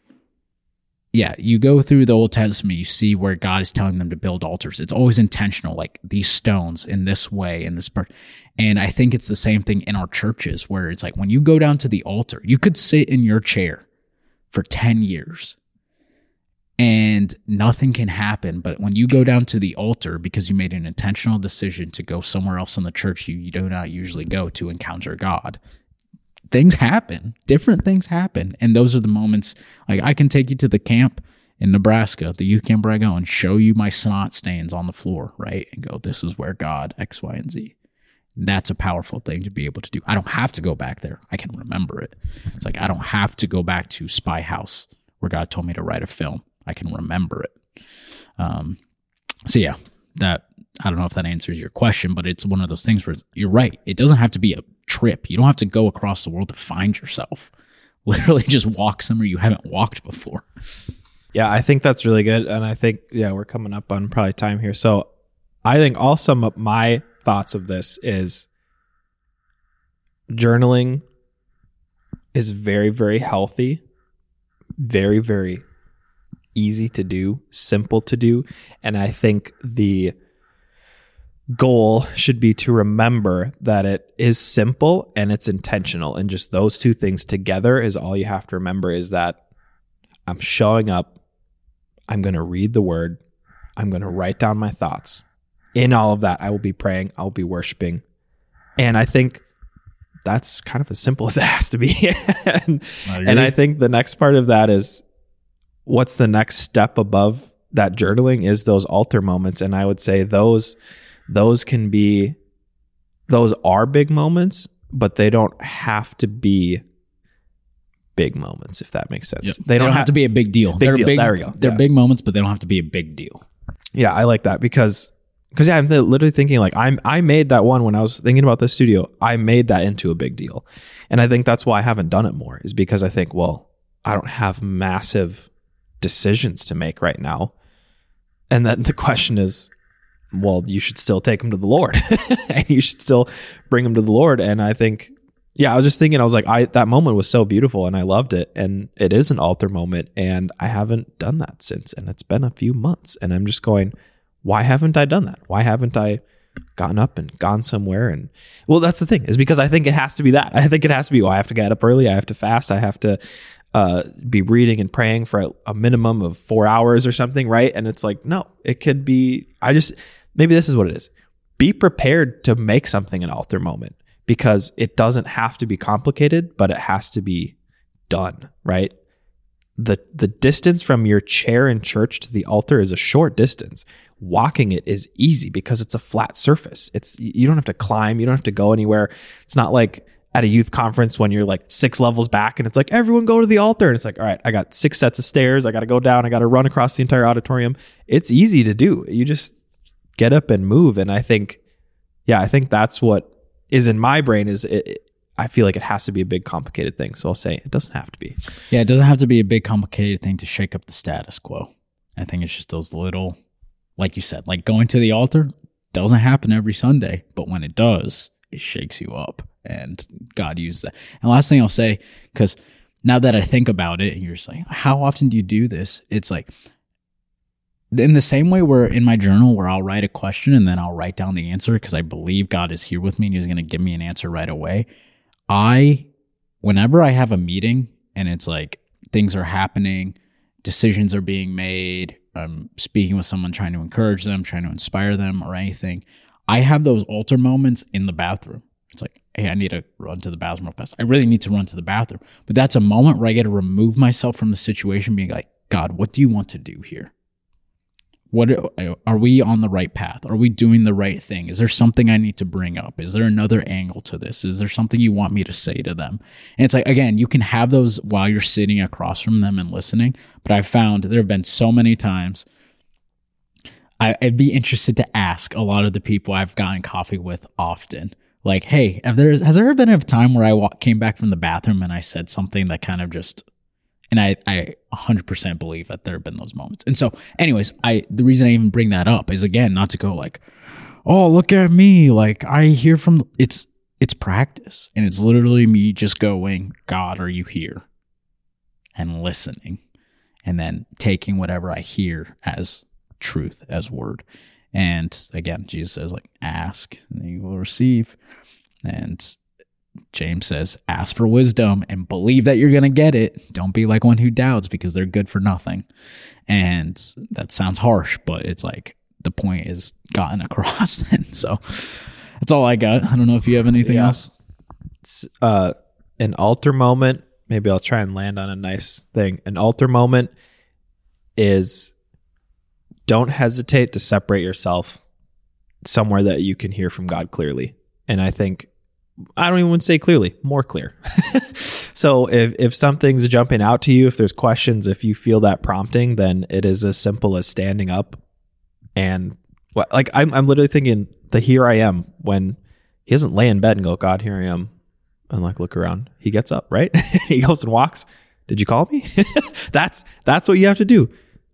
yeah, you go through the Old Testament, you see where God is telling them to build altars. It's always intentional, like these stones in this way, in this part. And I think it's the same thing in our churches, where it's like when you go down to the altar, you could sit in your chair for ten years and nothing can happen. But when you go down to the altar, because you made an intentional decision to go somewhere else in the church you, you do not usually go to encounter God, things happen, different things happen. And those are the moments, like I can take you to the camp in Nebraska, the youth camp where I go, and show you my snot stains on the floor, right? And go, this is where God, X, Y, and Z. That's a powerful thing to be able to do. I don't have to go back there. I can remember it. It's like, I don't have to go back to Spy House where God told me to write a film. I can remember it. Um, so yeah, that, I don't know if that answers your question, but it's one of those things where you're right. It doesn't have to be a trip. You don't have to go across the world to find yourself. Literally just walk somewhere you haven't walked before. Yeah, I think that's really good. And I think, yeah, we're coming up on probably time here. So I think I'll sum up my thoughts of this is journaling is very, very healthy, very, very easy to do, simple to do. And I think the goal should be to remember that it is simple and it's intentional. And just those two things together is all you have to remember, is that I'm showing up, I'm going to read the word, I'm going to write down my thoughts. In all of that, I will be praying, I'll be worshiping. And I think that's kind of as simple as it has to be. and, I and I think the next part of that is, what's the next step above that journaling is those altar moments. And I would say those those can be, those are big moments, but they don't have to be big moments, if that makes sense. Yep. They, don't, don't have, have to be a big deal. Big they're deal. Big, there we go. They're yeah. big moments, but they don't have to be a big deal. Yeah, I like that because because yeah, I'm literally thinking like I'm I made that one when I was thinking about the studio. I made that into a big deal, and I think that's why I haven't done it more, is because I think, well, I don't have massive decisions to make right now, and then the question is, well, you should still take them to the Lord, and you should still bring them to the Lord. And I think, yeah, I was just thinking, I was like, I that moment was so beautiful, and I loved it, and it is an altar moment, and I haven't done that since, and it's been a few months, and I'm just going, why haven't I done that? Why haven't I gotten up and gone somewhere? And well, that's the thing, is because I think it has to be that. I think it has to be, well, I have to get up early, I have to fast, I have to uh, be reading and praying for a, a minimum of four hours or something, right? And it's like, no, it could be, I just, maybe this is what it is. Be prepared to make something an altar moment, because it doesn't have to be complicated, but it has to be done, right? the the distance from your chair in church to the altar is a short distance. Walking it is easy because it's a flat surface. It's you don't have to climb, you don't have to go anywhere. It's not like at a youth conference when you're like six levels back and it's like, everyone go to the altar. And it's like, all right, I got six sets of stairs. I got to go down. I got to run across the entire auditorium. It's easy to do. You just get up and move. And I think, yeah, I think that's what is in my brain is it, I feel like it has to be a big complicated thing. So I'll say it doesn't have to be. Yeah, it doesn't have to be a big complicated thing to shake up the status quo. I think it's just those little, like you said, like going to the altar doesn't happen every Sunday, but when it does, it shakes you up, and God uses that. And last thing I'll say, because now that I think about it, and you're just like, how often do you do this? It's like, in the same way where in my journal where I'll write a question and then I'll write down the answer because I believe God is here with me and he's going to give me an answer right away. I, whenever I have a meeting and it's like things are happening, decisions are being made, I'm speaking with someone, trying to encourage them, trying to inspire them or anything, I have those altar moments in the bathroom. It's like, hey, I need to run to the bathroom real fast. I really need to run to the bathroom. But that's a moment where I get to remove myself from the situation, being like, God, what do you want to do here? What are we on the right path? Are we doing the right thing? Is there something I need to bring up? Is there another angle to this? Is there something you want me to say to them? And it's like, again, you can have those while you're sitting across from them and listening. But I've found there have been so many times I, I'd be interested to ask a lot of the people I've gotten coffee with often, like, hey, have there, has there ever been a time where I walk, came back from the bathroom and I said something that kind of just... And I, I one hundred percent believe that there have been those moments. And so, anyways, I the reason I even bring that up is, again, not to go like, oh, look at me. Like, I hear from, it's it's practice. And it's literally me just going, God, are you here? And listening. And then taking whatever I hear as truth, as word. And again, Jesus says, like, ask and you will receive. And James says, ask for wisdom and believe that you're going to get it. Don't be like one who doubts, because they're good for nothing. And that sounds harsh, but it's like the point is gotten across. And so that's all I got. I don't know if you have anything yeah. else. It's, uh, an altar moment. Maybe I'll try and land on a nice thing. An altar moment is, don't hesitate to separate yourself somewhere that you can hear from God clearly. And I think, I don't even want to say clearly, more clear. So if, if something's jumping out to you, if there's questions, if you feel that prompting, then it is as simple as standing up. And well, like I'm, I'm literally thinking the here I am, when he doesn't lay in bed and go, God, here I am. And like, look around. He gets up, right? He goes and walks. Did you call me? that's, that's what you have to do.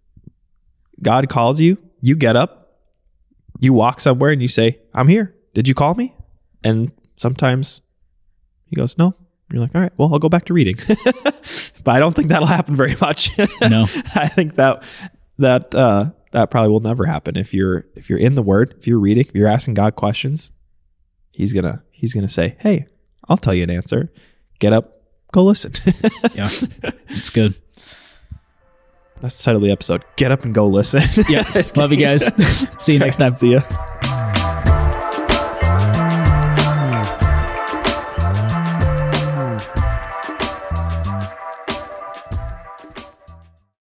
God calls you, you get up, you walk somewhere and you say, I'm here. Did you call me? And sometimes he goes, no. And you're like, all right, well, I'll go back to reading. But I don't think that'll happen very much. No. I think that that uh, that probably will never happen. If you're if you're in the Word, if you're reading, if you're asking God questions, he's gonna he's gonna say, hey, I'll tell you an answer. Get up, go listen. Yeah, it's good. That's the title of the episode. Get up and go listen. Yeah. Love you guys. See you next time. See ya.